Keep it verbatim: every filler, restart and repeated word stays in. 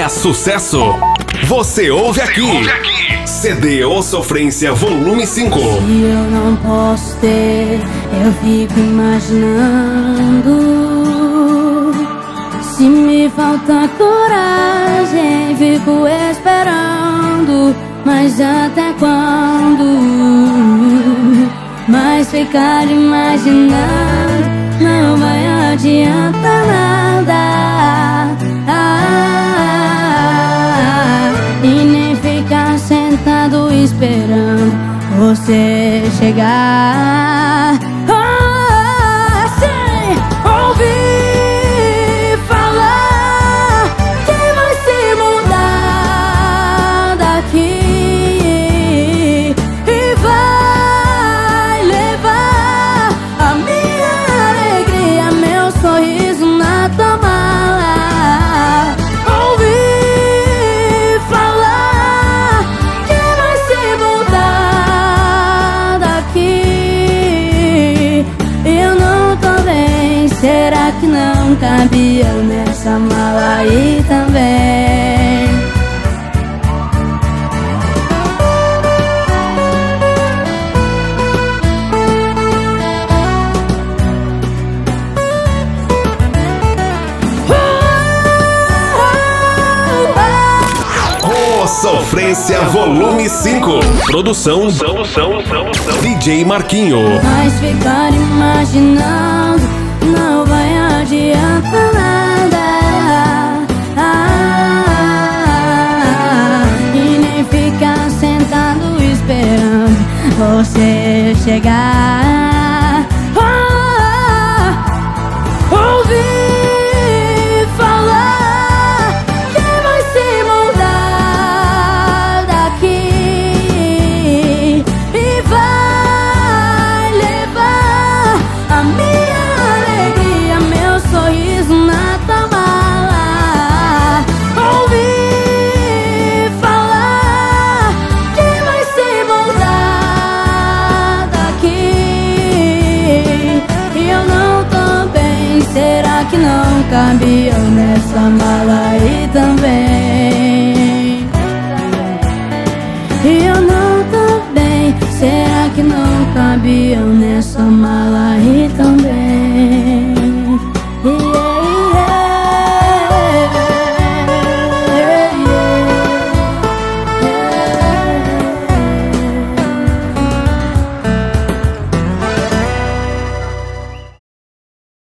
é sucesso. Você ouve aqui. C D Ô Sofrência Volume cinco. Se eu não posso ter, eu fico imaginando. Se me falta coragem, fico esperando. Mas até quando? Mas ficar imaginando não vai adiantar nada. Ah, e nem ficar sentado esperando você chegar. Ah, sem ouvir falar que vai se mudar daqui e vai levar a minha alegria, meu sorriso na tua mala. Ouvir falar que vai se mudar daqui. Eu não tô bem, será que não cabia nessa mala aí também? Ô Sofrência Volume cinco. Produção D J Marquinho. Mas ficar imaginando não vai adiantar nada. Ah, e nem ficar sentado esperando você chegar. Ah, ouvir falar que vai se mudar daqui e vai levar a minha alegria, meu sorriso na tua mala. Ouvir falar que vai se mudar daqui. E eu não tô bem, será que não cabia nessa mala?